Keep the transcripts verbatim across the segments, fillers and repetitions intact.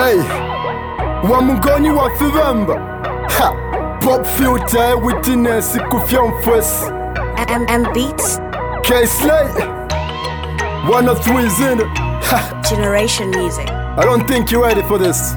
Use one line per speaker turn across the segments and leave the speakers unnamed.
Hey, wamungoni wa fivemba. Ha, pop filter witness kufia mfwesi.
M M Beats.
K-Slay, one of three is in it. Ha,
Generation Music.
I don't think you're ready for this.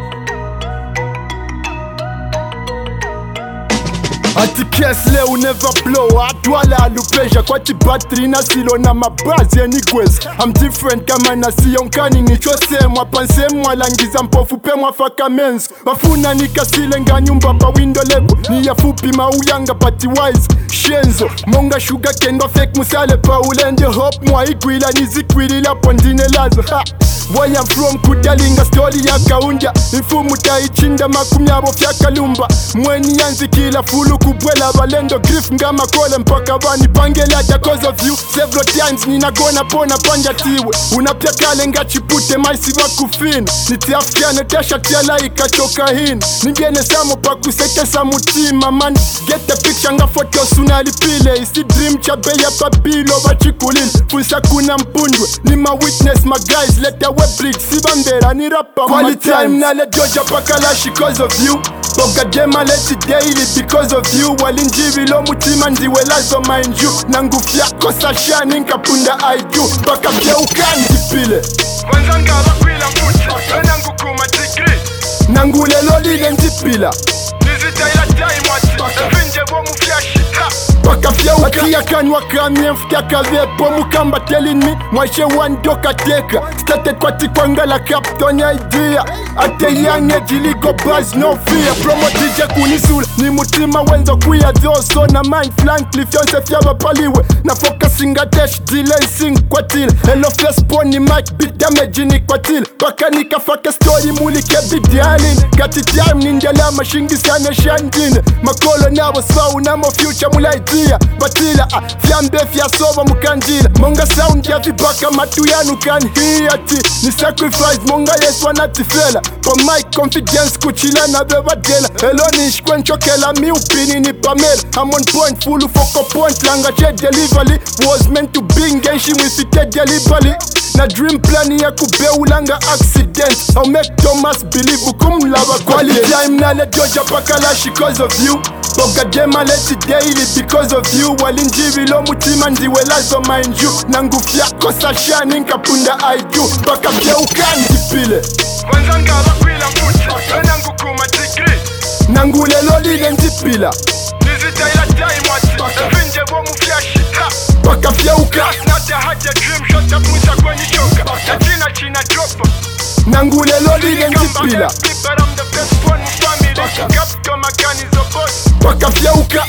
Ati K-Slay will never blow. Atwala alupeja kwa battery na silo na mabazi anyways. I'm different kama na siyonkani nichosemwa pansemwa langiza mpofu pemwa faka men's. Wafuna nikasile nga nyumba pa window level. Ni ya fupi mauyanga pati wise. Shenzo, monga sugar kendwa fake musale pa ulende hop mwa igwila nizikwili la pondine lazo. Ha! Where I'm from kudalinga story ya kaunja. Infumu taichinda makumyabo fya kalumba. Mweni yanzi kila fulu kubwela balendo grif ngama kole mpaka bani pangelata cause of you. Several times ninagona pona panja tiwe. Unapya kale nga chipute maisi wakufina. Nitiafikiane tesha tia laika choka hin. Ningene samo pa kusete sa mutima man. Get the picture nga photo sunalipile. Isi dream cha beya papilo wachikulil. Funsa kuna mpundwe. Ni ma witness my guys let the web bricks. Sibambera ni rapa quality time na le doja pakalashi cause of you. Boga dema let it daily because of you. Walinjivi lo mutima ndiwe lazo mind you. Nangufia kosa shani nkapunda I do. Baka vya ukandipile
Wanzanga wakwila mfuti Wenangu kuma degree
Nangule loli nendipila
Nizitaila time wati Evinje womu fya shita
Baka vya ukia kanwa kamye mfkia kavepo mukamba telling me Mwaishe wandoka teka Started kwa tikwangala captain idea Ate yange jiligo buzz no fear Promo D J kunisula Ni mutima wenzo kuya zoso na mind flank Lifyonse fya wapaliwe Na focusinga dash delay sing kwa tile Hello face pony mic beat damage ni kwa tile Baka nikafake story mulike bidialin Kati time ninjala mashingi sana shandine Makolo na wasau na mo future mula idea Batila ah, fyambe fya sova mukanjila Monga sound ya vibaka matu yanu kan hiati Ni sacrifice monga yeswa natifela For my confidence kuchila na beba dela Hello nish kwen chokela mi upini ni pamela I'm on point full focal point langa che delivery Was meant to be ngenshi mwifite delivery Na dream plan ya kubeulanga accident I'll make Thomas believe kumlava quality time na le doja pakalashi cause of you Boga dema let it daily because of you Walinjivi lo mutima ndiwe lazo mind you Nangufia kosa shani nkapunda I do Baka vya ukandipile
Wanzanga wakwila mfuti Wenangu kuma degree
Nangule loli nendipila
Nizitaila time wati Evinje womu fya shita
Baka vya uka
Nata haja dream shot up musa kwenye shoka China china dropa
Nangule loli nendipila
But I'm the best one in family Kapto makani zo boss
Baka vya uka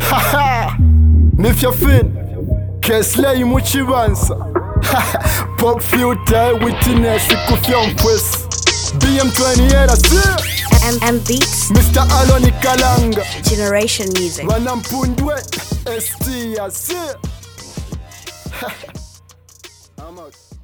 Haha Nifya fin K-Slay muchibansa Pop filter witness kufya mfwesi B M twenty era si
M M Beats.
Mister Aloni Kalanga
Generation Music.
Wanampundwe S T ya si I'm out.